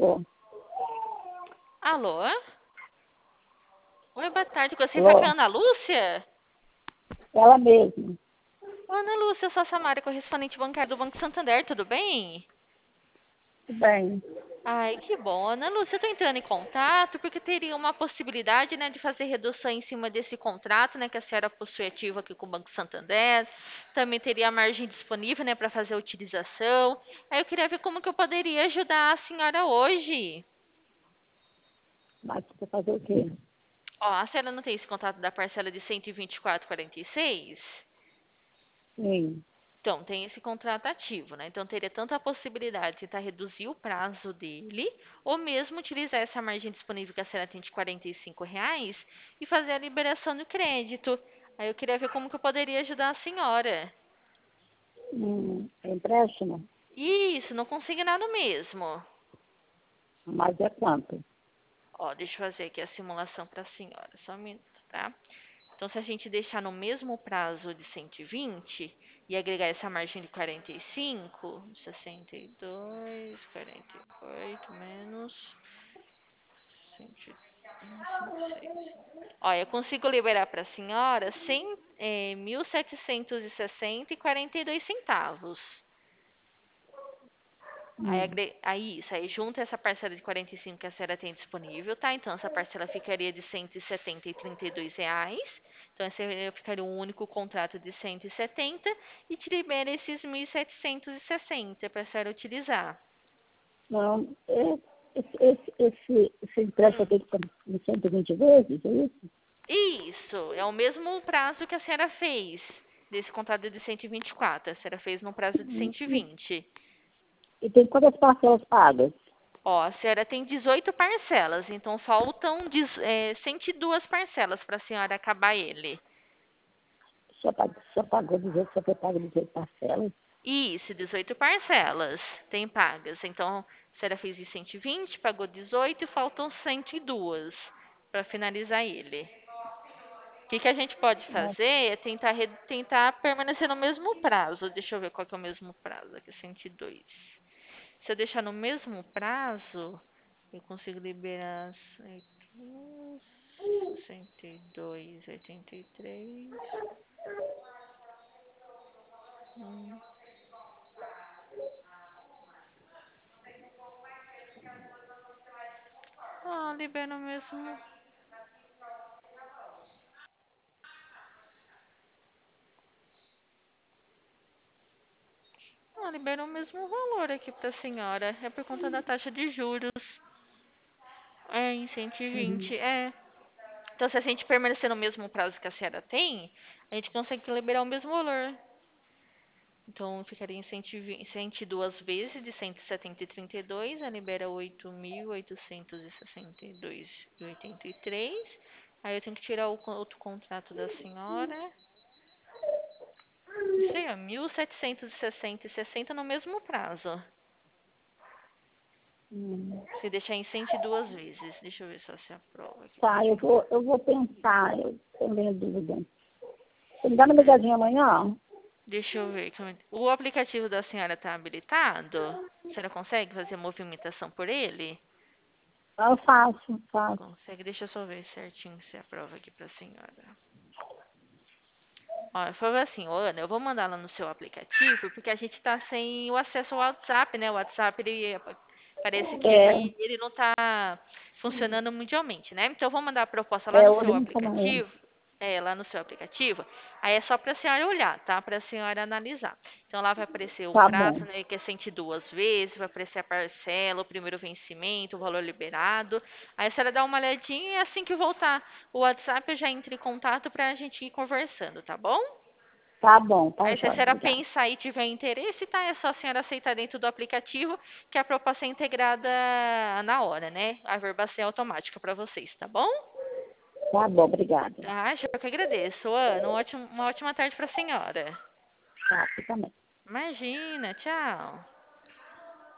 favor. Alô? Oi, boa tarde. Você foi com a Alô? Ana Lúcia? Ela mesma. Ô, Ana Lúcia, eu sou a Samara, correspondente bancária do Banco Santander, tudo bem? Tudo bem. Ai, que bom. Ana Lúcia, eu tô entrando em contato porque teria uma possibilidade, né, de fazer redução em cima desse contrato, né, que a senhora possui ativo aqui com o Banco Santander. Também teria a margem disponível, né, para fazer a utilização. Aí eu queria ver como que eu poderia ajudar a senhora hoje. Mas você fazer o quê? Ó, a senhora não tem esse contrato da parcela de 124,46? Sim. Então, tem esse contrato ativo, né? Então, teria tanto a possibilidade de tentar reduzir o prazo dele, ou mesmo utilizar essa margem disponível que a senhora tem de R$ 45 e fazer a liberação do crédito. Aí eu queria ver como que eu poderia ajudar a senhora. Empréstimo? Isso, não consignado mesmo. Mas é quanto? Ó, deixa eu fazer aqui a simulação para a senhora, só um minuto, tá? Então, se a gente deixar no mesmo prazo de 120 e agregar essa margem de 45, 62, 48 menos 126. Olha, eu consigo liberar para a senhora 1.760,42 centavos. Hum. Aí isso, aí junta essa parcela de 45 que a senhora tem disponível, tá? Então, essa parcela ficaria de R$ 170,32. Então, esse ficaria um único contrato de 170 e te libera esses 1.760 para a senhora utilizar. Não, esse empréstimo Hum. tem que ficar em 120 vezes, é isso? Isso, é o mesmo prazo que a senhora fez desse contrato de 124. A senhora fez no prazo de Hum, hum. 120. E tem quantas parcelas pagas? Ó, a senhora tem 18 parcelas, então faltam 102 parcelas para a senhora acabar ele. Só pagou 18, só foi pago 18 parcelas? Isso, 18 parcelas tem pagas. Então, a senhora fez de 120, pagou 18 e faltam 102 para finalizar ele. O que que a gente pode Ah, fazer é tentar permanecer no mesmo prazo. Deixa eu ver qual que é o mesmo prazo aqui, 102. Se eu deixar no mesmo prazo, eu consigo liberar 62, 83. Hum. Ah, libera o mesmo. Ah, libera o mesmo valor aqui para a senhora. É por conta da taxa de juros. É, em uhum. 120, é. Então, se a gente permanecer no mesmo prazo que a senhora tem, a gente consegue liberar o mesmo valor. Então, ficaria em 120, 102 vezes de 170,32, a libera 8.862,83. Aí eu tenho que tirar o outro contrato da senhora. Isso aí, ó, 1.760,60 no mesmo prazo. Hum. Se deixar em 102 vezes. Deixa eu ver só se aprova aqui pra Tá, eu senhora. vou, eu vou pensar, eu tenho dúvida. Você me dá uma Hum, ligadinha amanhã? deixa eu ver. O aplicativo da senhora está habilitado? A senhora consegue fazer movimentação por ele? Eu faço. Consegue? Deixa eu só ver certinho se aprova aqui pra senhora. Ó, falou assim, ô Ana, eu vou mandar lá no seu aplicativo, porque a gente tá sem o acesso ao WhatsApp, né? O WhatsApp, parece que É, ele não tá funcionando mundialmente, né? Então, eu vou mandar a proposta lá no hoje seu não tá mais. aplicativo, lá no seu aplicativo, aí é só pra senhora olhar, tá? Pra senhora analisar. Então, lá vai aparecer o Tá prazo, bom, né, que é 102 vezes, vai aparecer a parcela, o primeiro vencimento, o valor liberado. Aí a senhora dá uma olhadinha e assim que voltar o WhatsApp, eu já entro em contato pra gente ir conversando, tá bom? tá Aí, se a jóia, senhora obrigada. pensar e tiver interesse, tá? É só a senhora aceitar dentro do aplicativo, que a proposta é integrada na hora, né? A verbação é automática para vocês, tá bom? Tá bom, obrigada. Ah, eu que agradeço, Ana. Uma ótima tarde para a senhora. Tá, você também. Imagina, tchau.